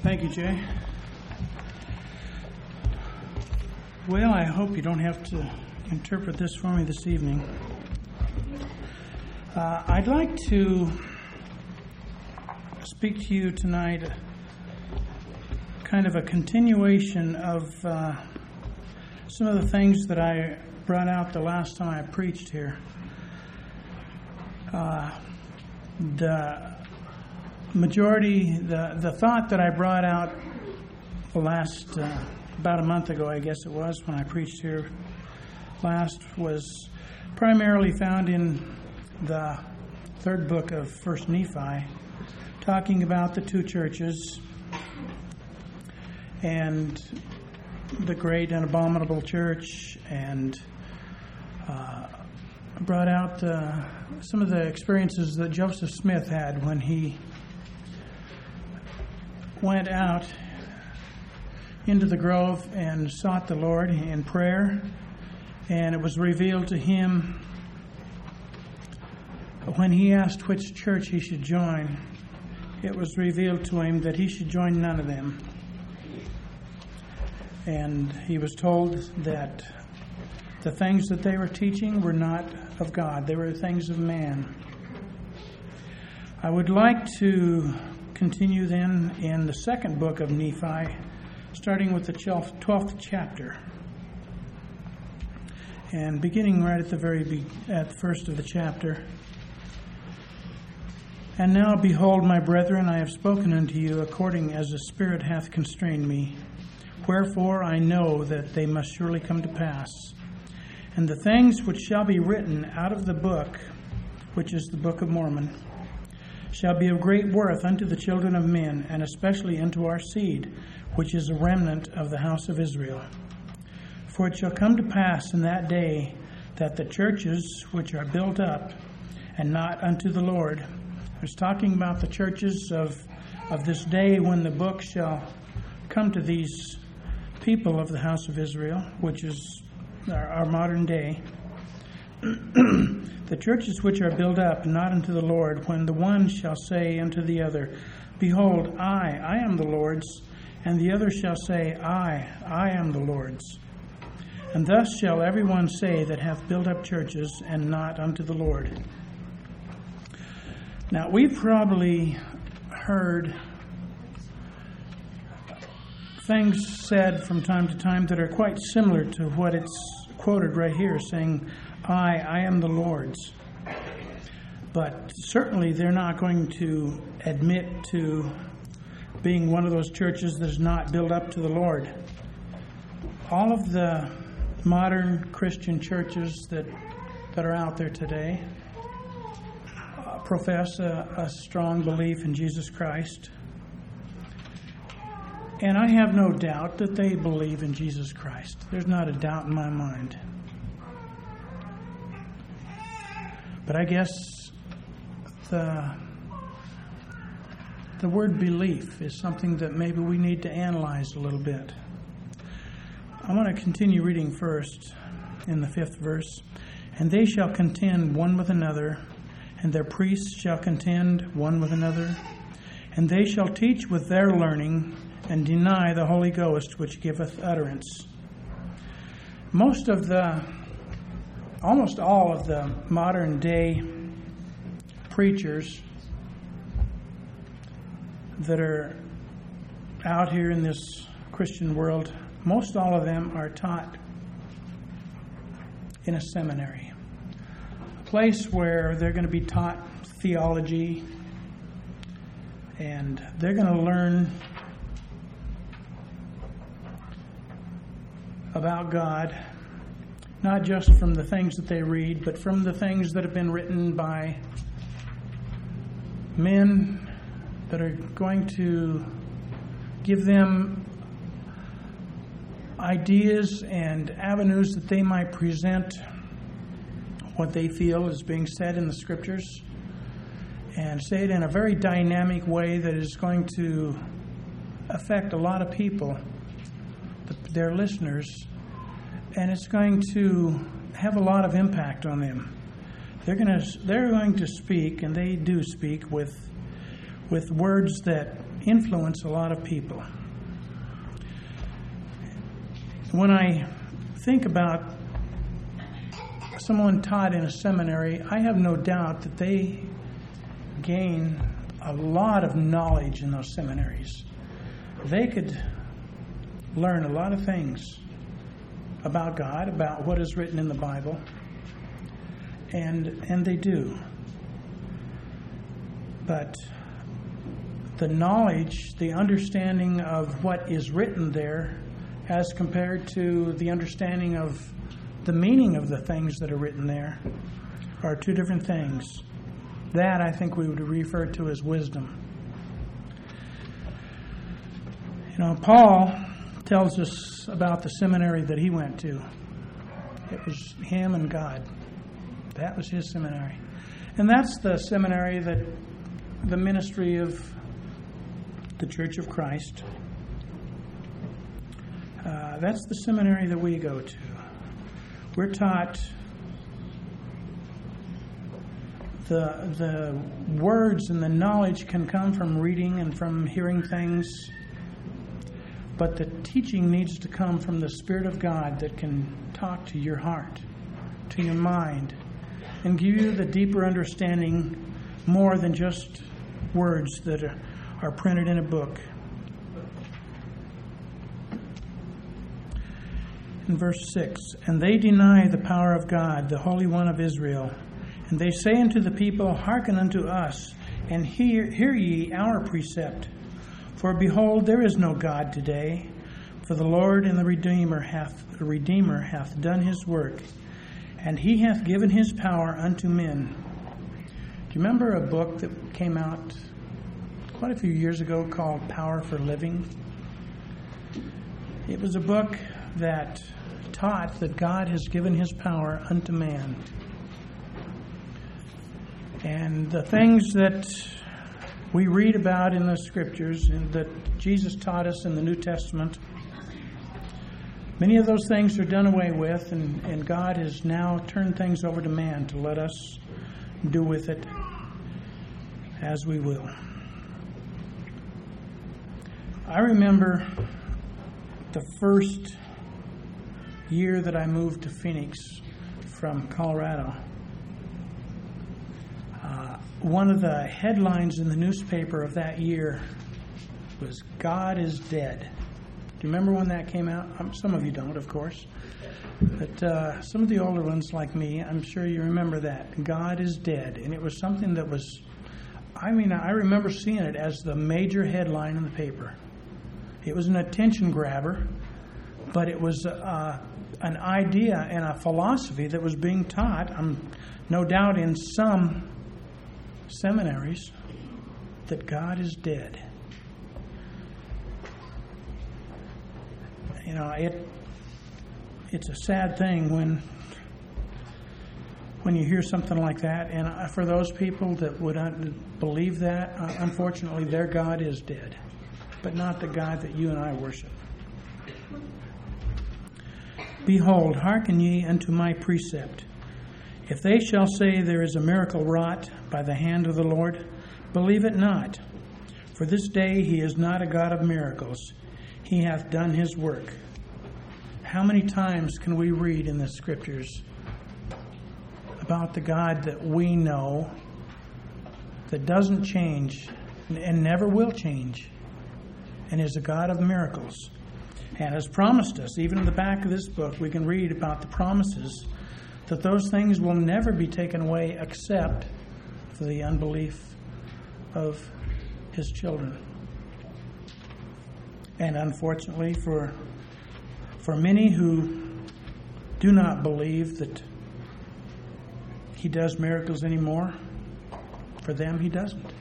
Thank you, Jay. Well, I hope you don't have to interpret this for me this evening. I'd like to speak to you tonight, kind of a continuation of some of the things that I brought out the last time I preached here. The majority, the thought that I brought out the last, about a month ago, I guess it was, when I preached here last, was primarily found in the third book of First Nephi, talking about the two churches and the great and abominable church, and brought out some of the experiences that Joseph Smith had when he went out into the grove and sought the Lord in prayer, and it was revealed to him when he asked which church he should join. It was revealed to him that he should join none of them, and he was told that the things that they were teaching were not of God. They were things of man. I would like to continue then in the second book of Nephi, starting with the 12th chapter, and beginning right at the first of the chapter. And now, behold, my brethren, I have spoken unto you according as the Spirit hath constrained me. Wherefore I know that they must surely come to pass. And the things which shall be written out of the book, which is the Book of Mormon, shall be of great worth unto the children of men, and especially unto our seed, which is a remnant of the house of Israel. For it shall come to pass in that day that the churches which are built up, and not unto the Lord. I was talking about the churches of this day when the book shall come to these people of the house of Israel, which is our modern day. The churches which are built up, not unto the Lord, when the one shall say unto the other, Behold, I am the Lord's, and the other shall say, I am the Lord's. And thus shall every one say that hath built up churches, and not unto the Lord. Now, we've probably heard things said from time to time that are quite similar to what it's quoted right here, saying, I am the Lord's. But certainly they're not going to admit to being one of those churches that is not built up to the Lord. All of the modern Christian churches that are out there today profess a strong belief in Jesus Christ. And I have no doubt that they believe in Jesus Christ. There's not a doubt in my mind. But I guess the word belief is something that maybe we need to analyze a little bit. I want to continue reading first in the 5th verse. And they shall contend one with another, and their priests shall contend one with another, and they shall teach with their learning, and deny the Holy Ghost which giveth utterance. Almost all of the modern day preachers that are out here in this Christian world, most all of them are taught in a seminary, a place where they're going to be taught theology, and they're going to learn about God, not just from the things that they read, but from the things that have been written by men that are going to give them ideas and avenues that they might present what they feel is being said in the Scriptures, and say it in a very dynamic way that is going to affect a lot of people, their listeners, and it's going to have a lot of impact on them. They're going to speak, and they do speak with words that influence a lot of people. When I think about someone taught in a seminary, I have no doubt that they gain a lot of knowledge in those seminaries. They could learn a lot of things about God, about what is written in the Bible, and they do. But the knowledge, the understanding of what is written there as compared to the understanding of the meaning of the things that are written there are two different things. That, I think, we would refer to as wisdom. You know, Paul tells us about the seminary that he went to. It was him and God. That was his seminary. And that's the seminary that the ministry of the Church of Christ, that's the seminary that we go to. We're taught the words and the knowledge can come from reading and from hearing things, but the teaching needs to come from the Spirit of God that can talk to your heart, to your mind, and give you the deeper understanding more than just words that are printed in a book. In verse 6, and they deny the power of God, the Holy One of Israel. And they say unto the people, hearken unto us, and hear ye our precept. For behold, there is no God today, for the Lord and the Redeemer hath done his work, and he hath given his power unto men. Do you remember a book that came out quite a few years ago called Power for Living? It was a book that taught that God has given his power unto man. And the things that we read about in the Scriptures and that Jesus taught us in the New Testament, many of those things are done away with, and God has now turned things over to man to let us do with it as we will. I remember the first year that I moved to Phoenix from Colorado. One of the headlines in the newspaper of that year was, God is dead. Do you remember when that came out? Some of you don't, of course. But some of the older ones like me, I'm sure you remember that. God is dead. And it was something that was, I remember seeing it as the major headline in the paper. It was an attention grabber, but it was an idea and a philosophy that was being taught, no doubt in some seminaries, that God is dead. You know, it's a sad thing when you hear something like that, and for those people that would believe that, unfortunately, their God is dead, but not the God that you and I worship. Behold, hearken ye unto my precept. If they shall say there is a miracle wrought by the hand of the Lord, believe it not. For this day he is not a God of miracles. He hath done his work. How many times can we read in the Scriptures about the God that we know, that doesn't change and never will change, and is a God of miracles, and has promised us? Even in the back of this book, we can read about the promises that those things will never be taken away except for the unbelief of his children. And unfortunately, for many who do not believe that he does miracles anymore, for them he doesn't.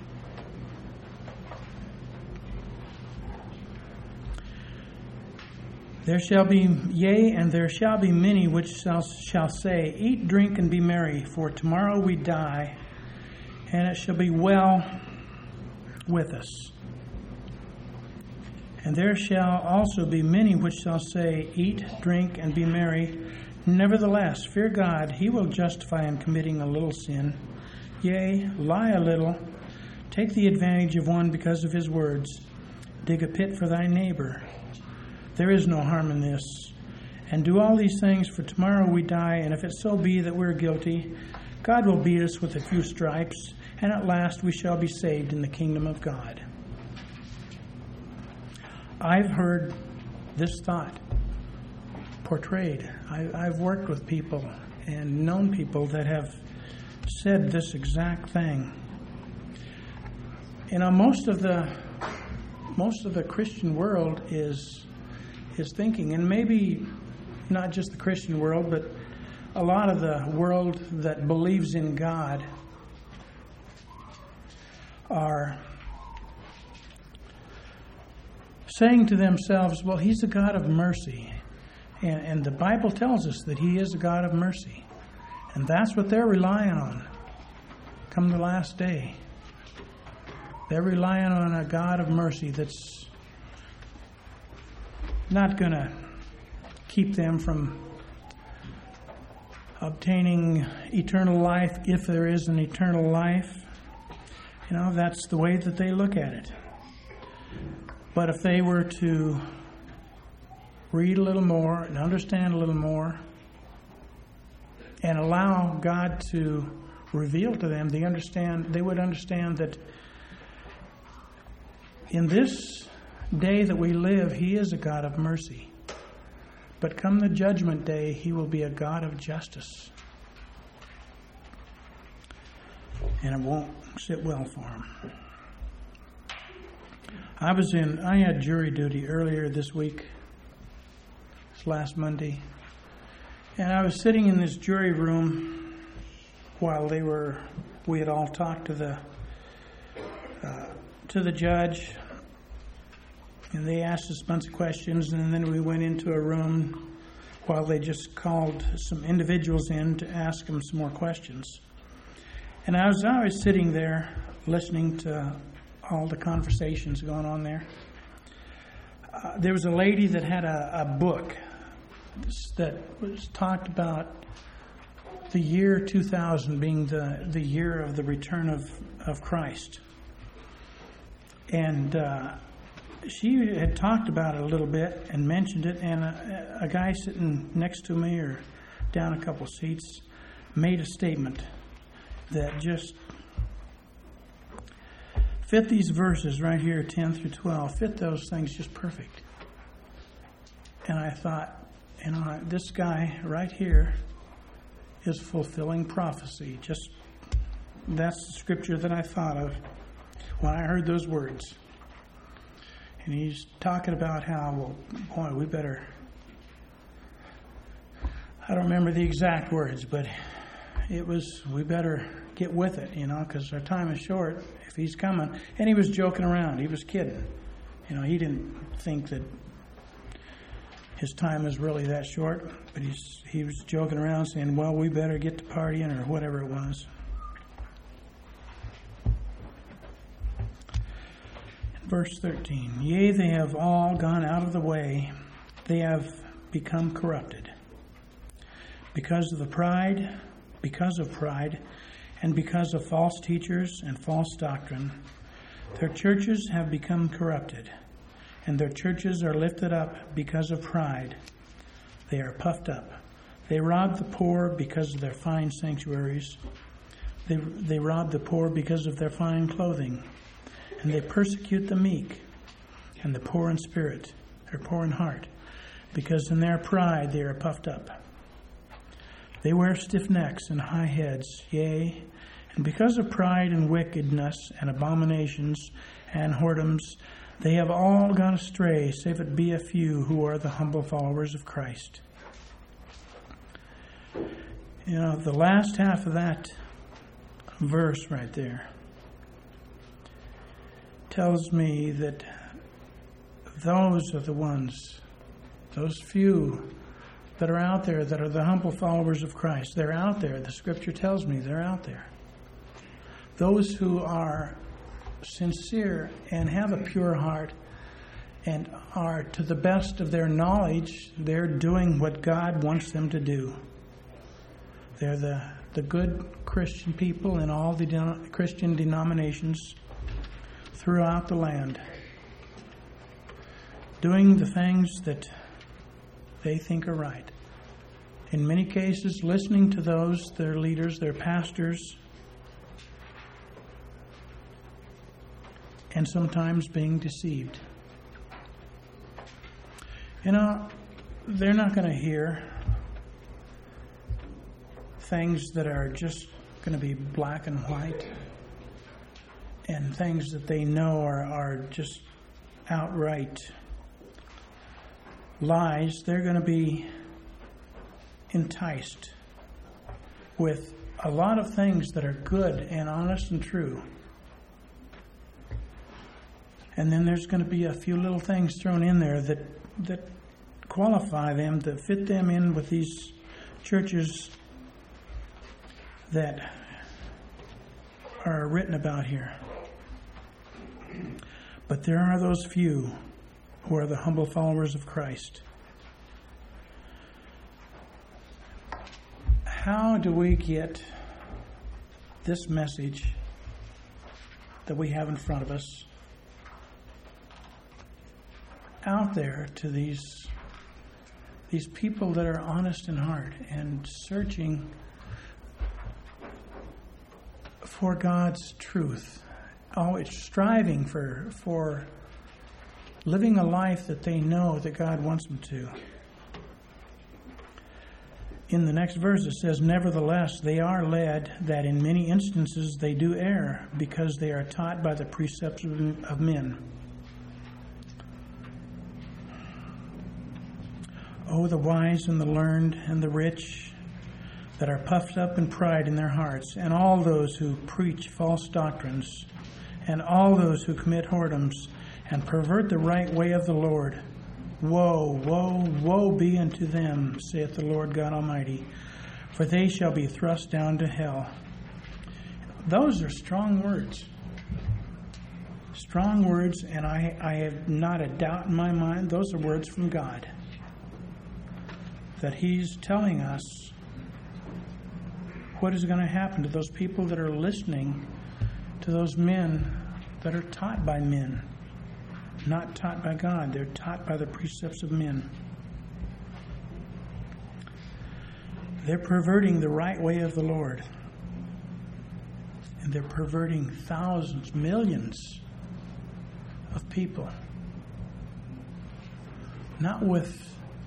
There shall be, yea, and there shall be many which shall say, eat, drink, and be merry, for tomorrow we die, and it shall be well with us. And there shall also be many which shall say, eat, drink, and be merry. Nevertheless, fear God, he will justify in committing a little sin. Yea, lie a little, Take the advantage of one because of his words. Dig a pit for thy neighbor. There is no harm in this. And do all these things, for tomorrow we die, and if it so be that we're guilty, God will beat us with a few stripes, and at last we shall be saved in the kingdom of God. I've heard this thought portrayed. I've worked with people and known people that have said this exact thing. You know, most of the Christian world is thinking, and maybe not just the Christian world, but a lot of the world that believes in God are saying to themselves, well, he's a God of mercy. And the Bible tells us that he is a God of mercy. And that's what they're relying on come the last day. They're relying on a God of mercy that's not going to keep them from obtaining eternal life, if there is an eternal life. You know, that's the way that they look at it. But if they were to read a little more and understand a little more and allow God to reveal to them, they would understand that in this day that we live, he is a God of mercy. But come the judgment day, he will be a God of justice. And it won't sit well for him. I had jury duty earlier this week, this last Monday. And I was sitting in this jury room while we had all talked to the judge. And they asked us a bunch of questions, and then we went into a room while they just called some individuals in to ask them some more questions. And I was sitting there listening to all the conversations going on there. There was a lady that had a book that was talked about the year 2000 being the year of the return of Christ. And she had talked about it a little bit and mentioned it, and a guy sitting next to me or down a couple seats made a statement that just fit these verses right here, 10 through 12, fit those things just perfect. And I thought, you know, this guy right here is fulfilling prophecy. That's the scripture that I thought of when I heard those words. And he's talking about how, well, boy, we better, I don't remember the exact words, but it was, we better get with it, you know, because our time is short if he's coming. And he was joking around. He was kidding. You know, he didn't think that his time was really that short, but he was joking around saying, well, we better get to partying or whatever it was. Verse 13, yea, they have all gone out of the way. They have become corrupted. Because of pride, and because of false teachers and false doctrine, their churches have become corrupted, and their churches are lifted up because of pride. They are puffed up. They rob the poor because of their fine sanctuaries. They rob the poor because of their fine clothing. And they persecute the meek and the poor in spirit, or poor in heart, because in their pride they are puffed up. They wear stiff necks and high heads, yea, and because of pride and wickedness and abominations and whoredoms, they have all gone astray, save it be a few who are the humble followers of Christ. You know, the last half of that verse right there tells me that those are the ones, those few that are out there that are the humble followers of Christ. They're out there. The scripture tells me they're out there. Those who are sincere and have a pure heart and are, to the best of their knowledge, they're doing what God wants them to do. They're the good Christian people in all the Christian denominations. throughout the land, doing the things that they think are right. In many cases, listening to those, their leaders, their pastors, and sometimes being deceived. You know, they're not going to hear things that are just going to be black and white, and things that they know are just outright lies. They're going to be enticed with a lot of things that are good and honest and true. And then there's going to be a few little things thrown in there that qualify them, that fit them in with these churches that are written about here. But there are those few who are the humble followers of Christ. How do we get this message that we have in front of us out there to these people that are honest in heart and searching for God's truth, always striving for living a life that they know that God wants them to? In the next verse it says, "Nevertheless, they are led that in many instances they do err, because they are taught by the precepts of men. Oh, the wise and the learned and the rich that are puffed up in pride in their hearts, and all those who preach false doctrines, and all those who commit whoredoms and pervert the right way of the Lord. Woe, woe, woe be unto them, saith the Lord God Almighty, for they shall be thrust down to hell." Those are strong words. Strong words, and I have not a doubt in my mind, those are words from God. That He's telling us what is going to happen to those people that are listening to those men that are taught by men. Not taught by God. They're taught by the precepts of men. They're perverting the right way of the Lord. And they're perverting thousands, millions of people. Not with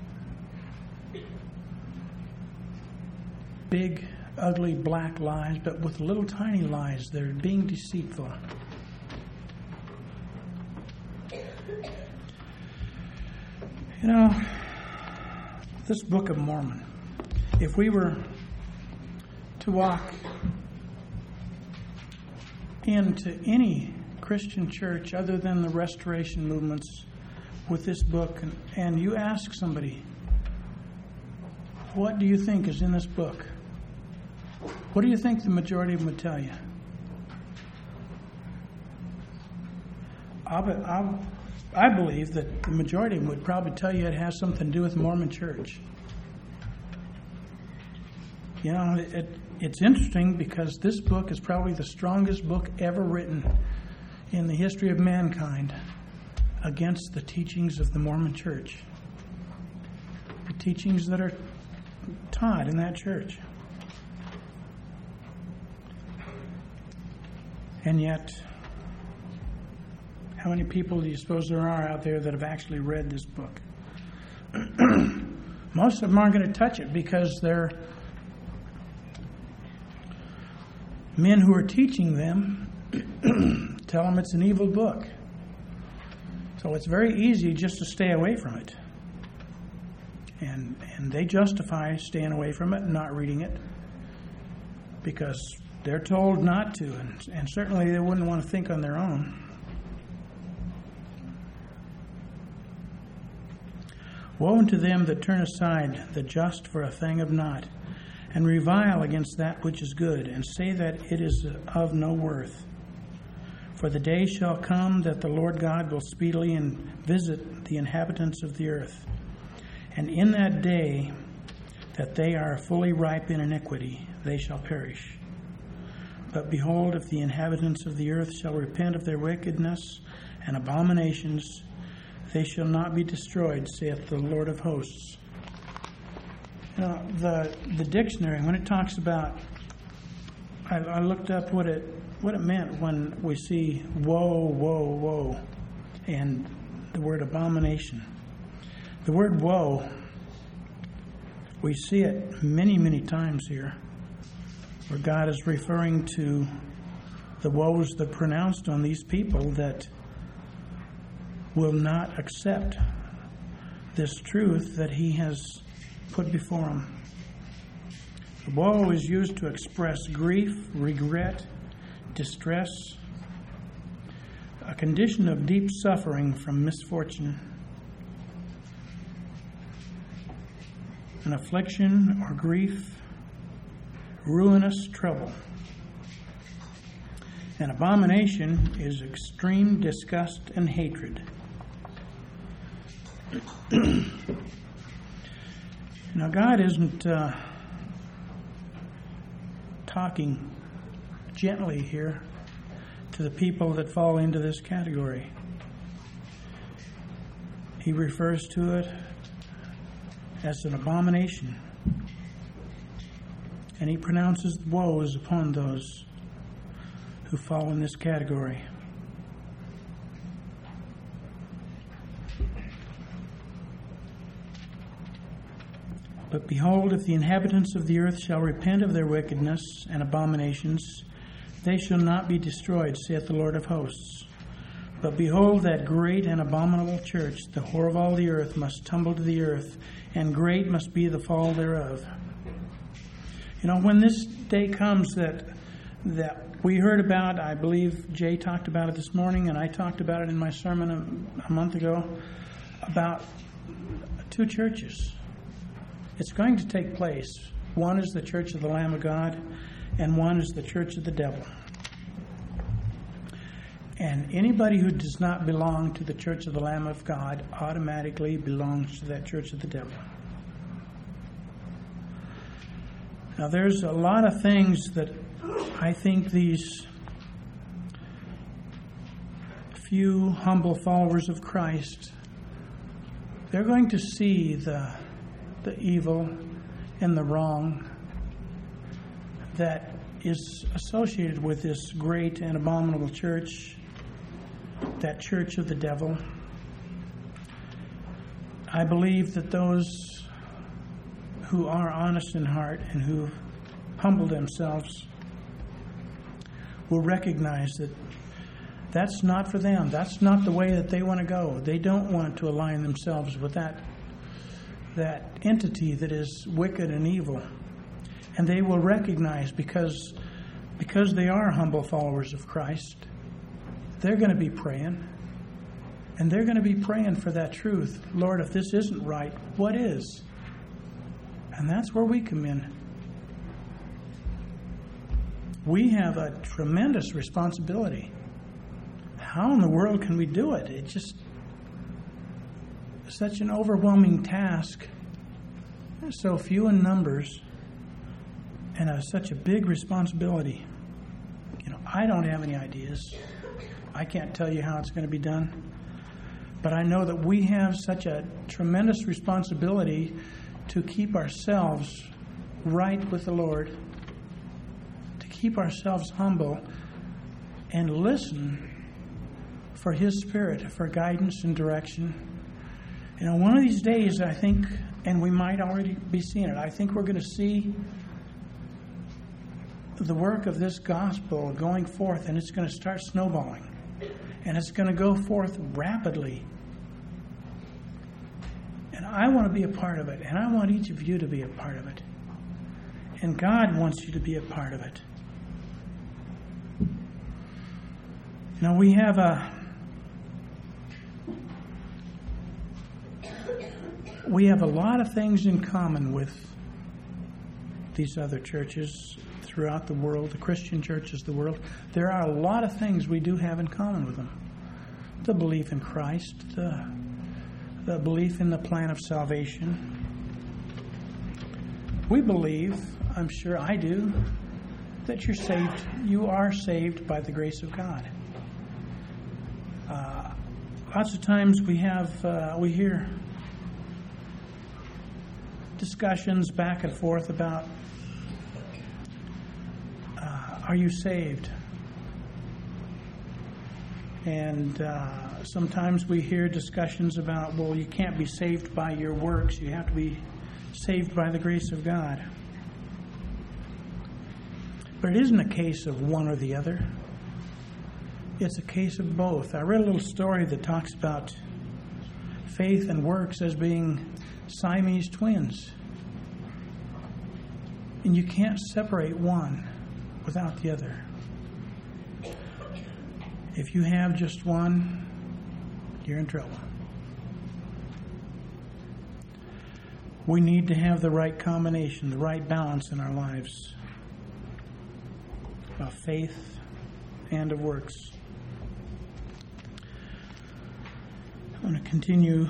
big, ugly, black lies, but with little tiny lies. They're being deceitful. You know, this Book of Mormon, if we were to walk into any Christian church other than the Restoration movements with this book, and you ask somebody, what do you think is in this book? What do you think the majority of them would tell you? I believe that the majority of them would probably tell you it has something to do with the Mormon Church. You know, it's interesting because this book is probably the strongest book ever written in the history of mankind against the teachings of the Mormon Church. The teachings that are taught in that church. And yet, how many people do you suppose there are out there that have actually read this book? Most of them aren't going to touch it because they're men who are teaching them tell them it's an evil book. So it's very easy just to stay away from it. And they justify staying away from it and not reading it because they're told not to, and certainly they wouldn't want to think on their own. Woe unto them that turn aside the just for a thing of naught, and revile against that which is good, and say that it is of no worth. For the day shall come that the Lord God will speedily visit the inhabitants of the earth. And in that day that they are fully ripe in iniquity, they shall perish. But behold, if the inhabitants of the earth shall repent of their wickedness and abominations, they shall not be destroyed, saith the Lord of hosts. You know, the dictionary, when it talks about, I looked up what it meant when we see woe, woe, woe, and the word abomination. The word woe, we see it many, many times here, where God is referring to the woes that are pronounced on these people that will not accept this truth that He has put before them. The woe is used to express grief, regret, distress, a condition of deep suffering from misfortune, an affliction or grief, ruinous trouble. An abomination is extreme disgust and hatred. Now, God isn't talking gently here to the people that fall into this category. He refers to it as an abomination. And He pronounces woes upon those who fall in this category. But behold, if the inhabitants of the earth shall repent of their wickedness and abominations, they shall not be destroyed, saith the Lord of hosts. But behold, that great and abominable church, the whore of all the earth, must tumble to the earth, and great must be the fall thereof. You know, when this day comes that we heard about, I believe Jay talked about it this morning, and I talked about it in my sermon a month ago, about two churches. It's going to take place. One is the Church of the Lamb of God, and one is the Church of the Devil. And anybody who does not belong to the Church of the Lamb of God automatically belongs to that Church of the Devil. Now, there's a lot of things that I think these few humble followers of Christ, they're going to see the evil and the wrong that is associated with this great and abominable church, that church of the devil. I believe that those who are honest in heart and who humble themselves will recognize that that's not for them. That's not the way that they want to go. They don't want to align themselves with that entity that is wicked and evil. And they will recognize, because they are humble followers of Christ, they're going to be praying. And they're going to be praying for that truth. Lord, if this isn't right, what is? And that's where we come in. We have a tremendous responsibility. How in the world can we do it? It's just such an overwhelming task. So few in numbers, and such a big responsibility. You know, I don't have any ideas. I can't tell you how it's going to be done. But I know that we have such a tremendous responsibility to keep ourselves right with the Lord, to keep ourselves humble and listen for His Spirit, for guidance and direction. You know, one of these days, I think, and we might already be seeing it, I think we're going to see the work of this gospel going forth, and it's going to start snowballing. And it's going to go forth rapidly. And I want to be a part of it. And I want each of you to be a part of it. And God wants you to be a part of it. Now, we have a lot of things in common with these other churches throughout the world, the Christian churches of the world. There are a lot of things we do have in common with them. The belief in Christ, the belief in the plan of salvation. We believe, I'm sure I do, that you're saved. You are saved by the grace of God. Lots of times we hear discussions back and forth about, are you saved? And sometimes we hear discussions about, well, you can't be saved by your works. You have to be saved by the grace of God. But it isn't a case of one or the other. It's a case of both. I read a little story that talks about faith and works as being Siamese twins. And you can't separate one without the other. If you have just one, you're in trouble. We need to have the right combination, the right balance in our lives of faith and of works. I'm going to continue.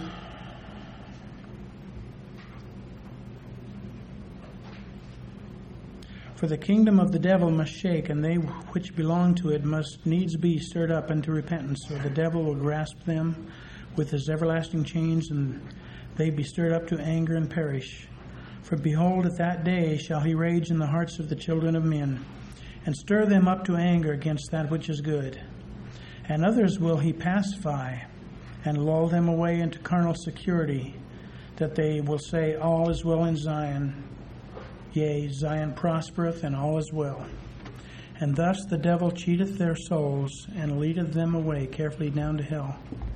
For the kingdom of the devil must shake, and they which belong to it must needs be stirred up unto repentance, or the devil will grasp them with his everlasting chains, and they be stirred up to anger and perish. For behold, at that day shall he rage in the hearts of the children of men, and stir them up to anger against that which is good. And others will he pacify, and lull them away into carnal security, that they will say, all is well in Zion. Yea, Zion prospereth, and all is well. And thus the devil cheateth their souls, and leadeth them away carefully down to hell.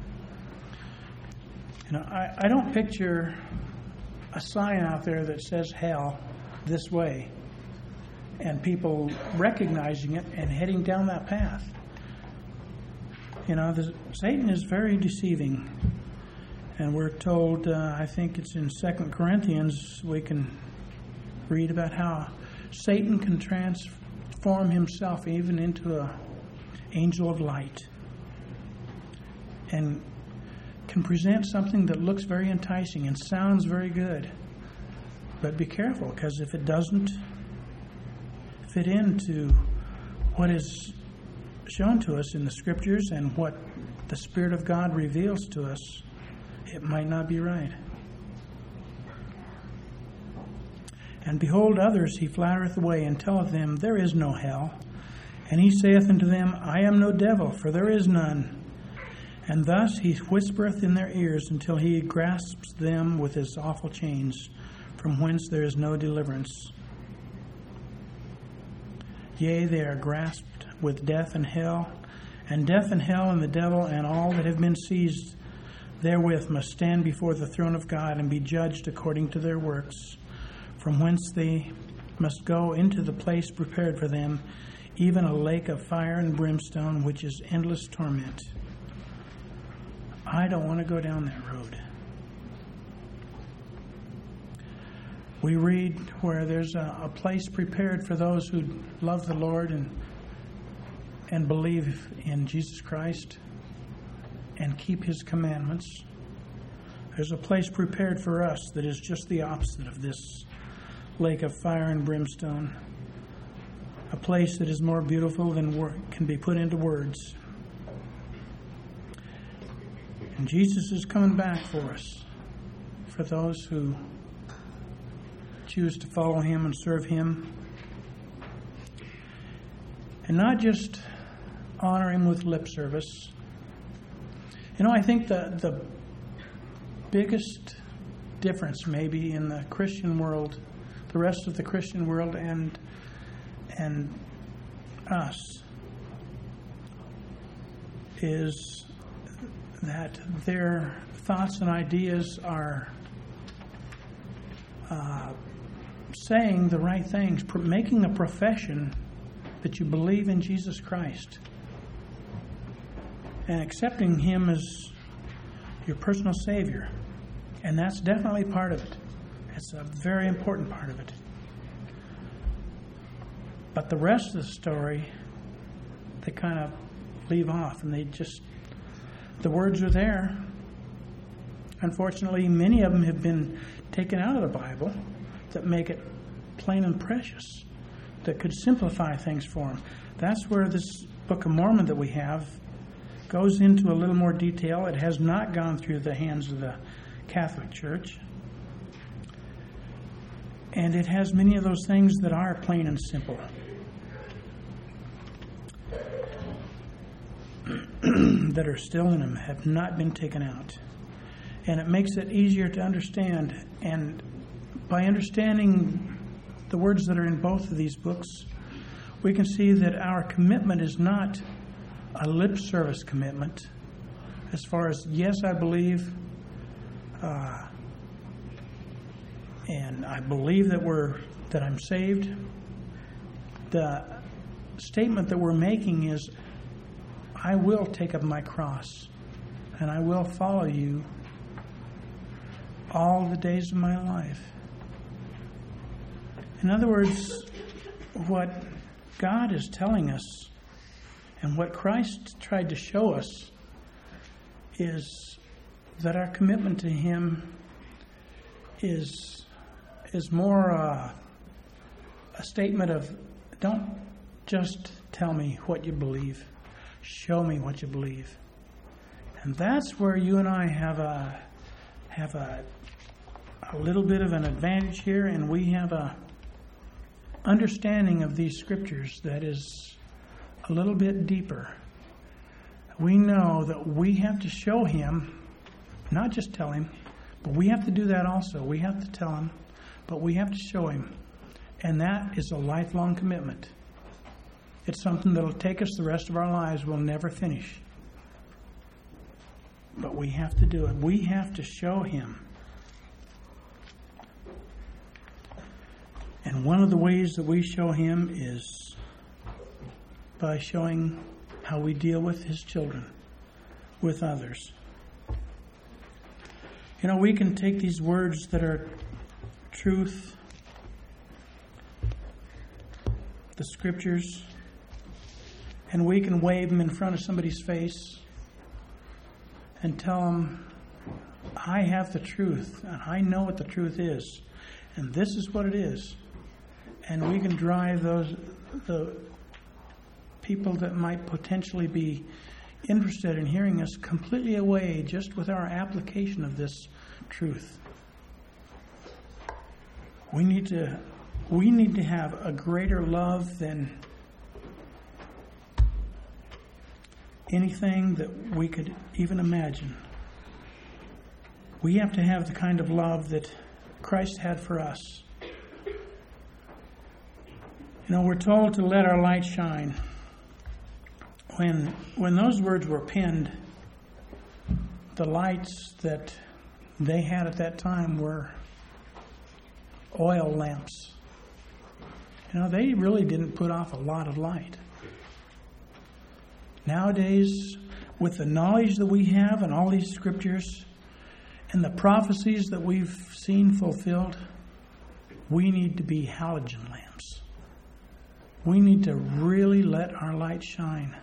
You know, I don't picture a sign out there that says hell this way, and people recognizing it and heading down that path. You know, Satan is very deceiving. And we're told, I think it's in 2 Corinthians, we can read about how Satan can transform himself even into an angel of light and can present something that looks very enticing and sounds very good. But be careful, because if it doesn't fit into what is shown to us in the Scriptures and what the Spirit of God reveals to us, it might not be right. And behold, others he flattereth away, and telleth them, there is no hell. And he saith unto them, I am no devil, for there is none. And thus he whispereth in their ears, until he grasps them with his awful chains, from whence there is no deliverance. Yea, they are grasped with death and hell, and death and hell and the devil and all that have been seized therewith must stand before the throne of God and be judged according to their works, from whence they must go into the place prepared for them, even a lake of fire and brimstone, which is endless torment. I don't want to go down that road. We read where there's a place prepared for those who love the Lord and believe in Jesus Christ and keep his commandments. There's a place prepared for us that is just the opposite of this lake of fire and brimstone. A place that is more beautiful than can be put into words. And Jesus is coming back for us, for those who choose to follow him and serve him. And not just honor him with lip service. You know, I think the biggest difference maybe in the Christian world, the rest of the Christian world and us, is that their thoughts and ideas are saying the right things, making a profession that you believe in Jesus Christ and accepting him as your personal Savior. And that's definitely part of it. It's a very important part of it. But the rest of the story, they kind of leave off, and the words are there. Unfortunately, many of them have been taken out of the Bible that make it plain and precious that could simplify things for them. That's where this Book of Mormon that we have goes into a little more detail. It has not gone through the hands of the Catholic Church. And it has many of those things that are plain and simple. That are still in them, have not been taken out. And it makes it easier to understand. And by understanding the words that are in both of these books, we can see that our commitment is not a lip service commitment. As far as, yes, I believe, and I believe that I'm saved. The statement that we're making is, I will take up my cross and I will follow you all the days of my life. In other words, what God is telling us and what Christ tried to show us is that our commitment to Him is more a statement of, don't just tell me what you believe. Show me what you believe. And that's where you and I have a little bit of an advantage here, and we have a understanding of these scriptures that is a little bit deeper. We know that we have to show Him, not just tell Him, but we have to do that also. We have to tell Him, but we have to show Him. And that is a lifelong commitment. It's something that will take us the rest of our lives. We'll never finish. But we have to do it. We have to show Him. And one of the ways that we show Him is by showing how we deal with His children, with others. You know, we can take these words that are truth, the scriptures, and we can wave them in front of somebody's face and tell them, I have the truth, and I know what the truth is, and this is what it is. And we can drive the people that might potentially be interested in hearing us completely away just with our application of this truth. We need to have a greater love than anything that we could even imagine. We have to have the kind of love that Christ had for us. You know, we're told to let our light shine. When those words were penned, the lights that they had at that time were oil lamps. You know, they really didn't put off a lot of light. Nowadays, with the knowledge that we have and all these scriptures and the prophecies that we've seen fulfilled, we need to be halogen lamps. We need to really let our light shine.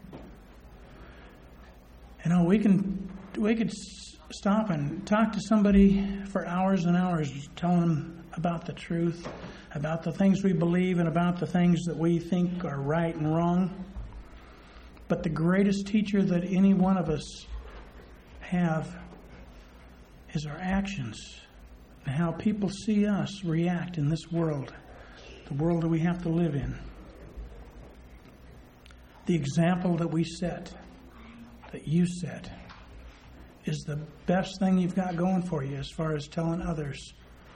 You know, we could stop and talk to somebody for hours and hours, telling them about the truth, about the things we believe, and about the things that we think are right and wrong. But the greatest teacher that any one of us have is our actions and how people see us react in this world, the world that we have to live in. The example that we set, that you set, is the best thing you've got going for you as far as telling others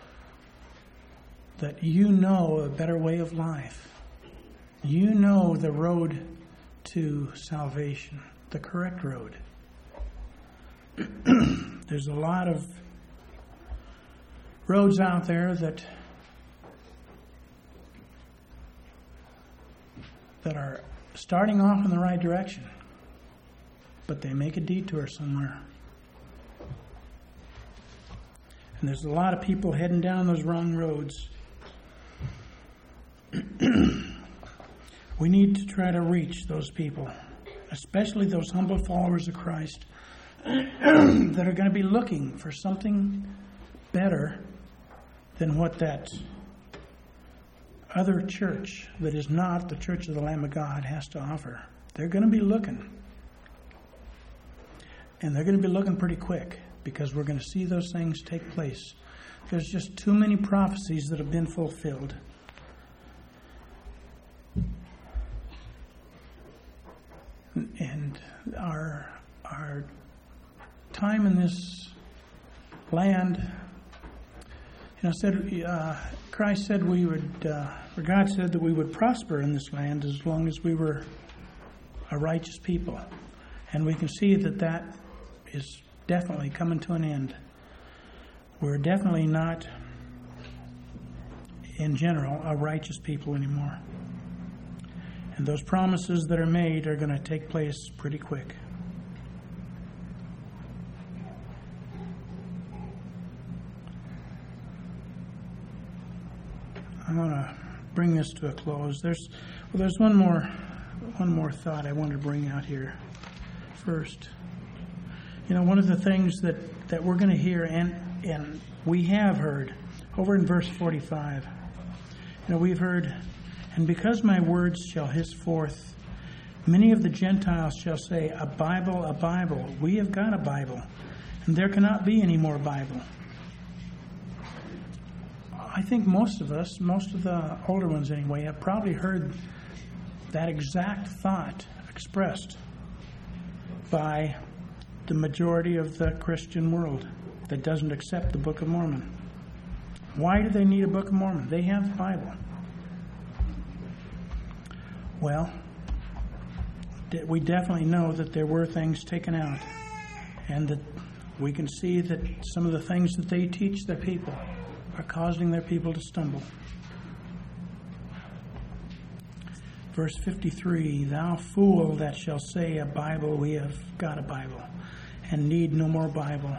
that you know a better way of life. You know the road to salvation, the correct road. There's a lot of roads out there that are starting off in the right direction, but they make a detour somewhere. And there's a lot of people heading down those wrong roads. We need to try to reach those people, especially those humble followers of Christ that are going to be looking for something better than what that other church that is not the Church of the Lamb of God has to offer. They're going to be looking. And they're going to be looking pretty quick, because we're going to see those things take place. There's just too many prophecies that have been fulfilled. And our time in this land, Christ said we would, or God said that we would prosper in this land as long as we were a righteous people. And we can see that is definitely coming to an end. We're definitely not, in general, a righteous people anymore. And those promises that are made are going to take place pretty quick. I want to bring this to a close. There's one more thought I want to bring out here first. One of the things that we're going to hear, and we have heard, over in verse 45, we've heard, "And because my words shall hiss forth, many of the Gentiles shall say, a Bible, a Bible. We have got a Bible, and there cannot be any more Bible." I think most of us, most of the older ones anyway, have probably heard that exact thought expressed by the majority of the Christian world that doesn't accept the Book of Mormon. Why do they need a Book of Mormon? They have the Bible. Well, we definitely know that there were things taken out, and that we can see that some of the things that they teach their people are causing their people to stumble. Verse 53, "Thou fool that shall say, a Bible, we have got a Bible, and need no more Bible."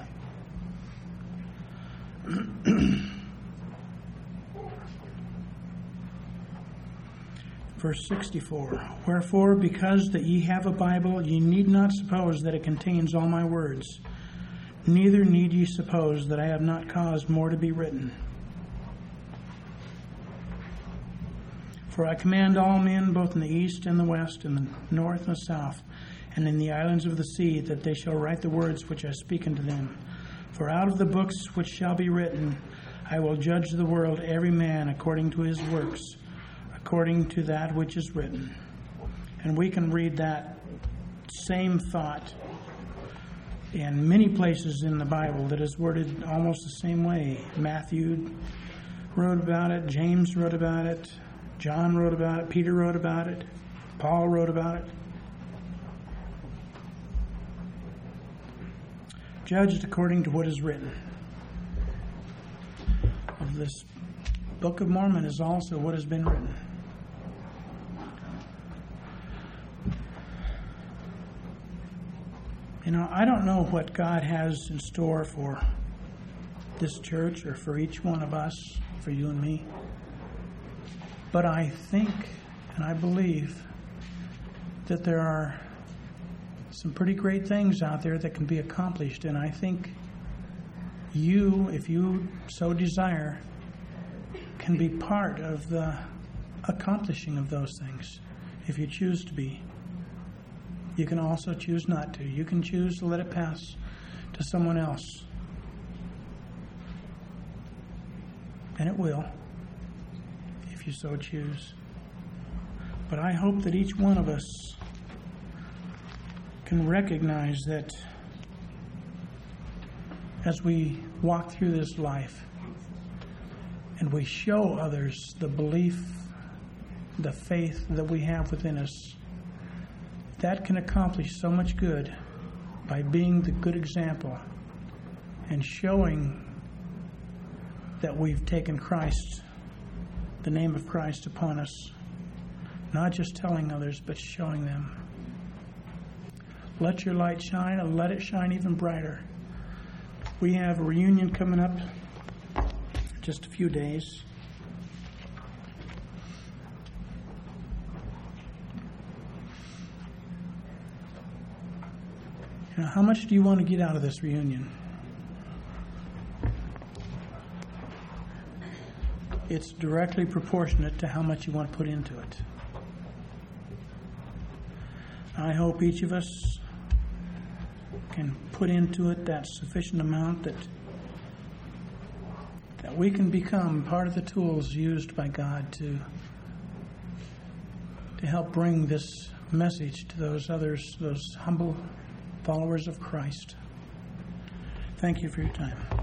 Verse 64, "Wherefore, because that ye have a Bible, ye need not suppose that it contains all my words. Neither need ye suppose that I have not caused more to be written. For I command all men, both in the east and the west, in the north and the south, and in the islands of the sea, that they shall write the words which I speak unto them. For out of the books which shall be written, I will judge the world, every man according to his works, according to that which is written." And we can read that same thought in many places in the Bible that is worded almost the same way. Matthew wrote about it, James wrote about it, John wrote about it, Peter wrote about it, Paul wrote about it. Judged according to what is written. Of this Book of Mormon is also what has been written. I don't know what God has in store for this church or for each one of us, for you and me. But I think and I believe that there are some pretty great things out there that can be accomplished. And I think you, if you so desire, can be part of the accomplishing of those things if you choose to be. You can also choose not to. You can choose to let it pass to someone else. And it will, if you so choose. But I hope that each one of us can recognize that as we walk through this life and we show others the belief, the faith that we have within us, that can accomplish so much good by being the good example and showing that we've taken Christ, the name of Christ upon us. Not just telling others, but showing them. Let your light shine, and let it shine even brighter. We have a reunion coming up in just a few days. How much do you want to get out of this reunion? it's directly proportionate to how much you want to put into it. I hope each of us can put into it that sufficient amount that we can become part of the tools used by God to help bring this message to those others, those humble followers of Christ. Thank you for your time.